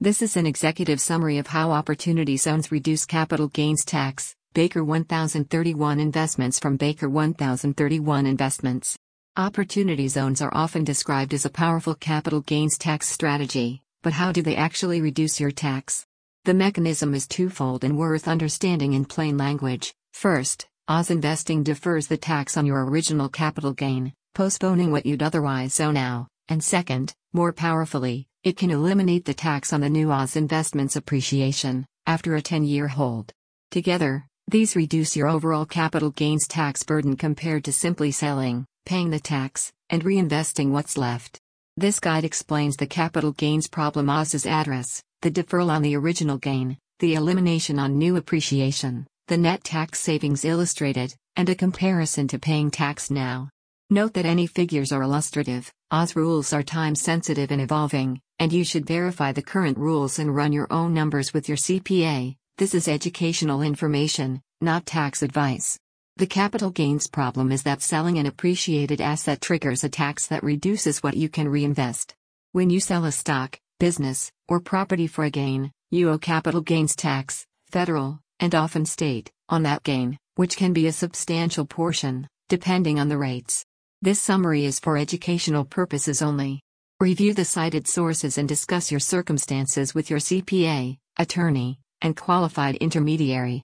This is an executive summary of how Opportunity Zones reduce capital gains tax. Baker 1031 Investments from Baker 1031 Investments. Opportunity zones are often described as a powerful capital gains tax strategy, but how do they actually reduce your tax? The mechanism is twofold and worth understanding in plain language. First, Oz investing defers the tax on your original capital gain, postponing what you'd otherwise owe now, and second, more powerfully, it can eliminate the tax on the new Oz investment's appreciation, after a 10-year hold. Together, these reduce your overall capital gains tax burden compared to simply selling, paying the tax, and reinvesting what's left. This guide explains the capital gains problem Oz's address, the deferral on the original gain, the elimination on new appreciation, the net tax savings illustrated, and a comparison to paying tax now. Note that any figures are illustrative. Oz rules are time-sensitive and evolving, and you should verify the current rules and run your own numbers with your CPA. This is educational information, not tax advice. The capital gains problem is that selling an appreciated asset triggers a tax that reduces what you can reinvest. When you sell a stock, business, or property for a gain, you owe capital gains tax, federal, and often state, on that gain, which can be a substantial portion, depending on the rates. This summary is for educational purposes only. Review the cited sources and discuss your circumstances with your CPA, attorney, and qualified intermediary.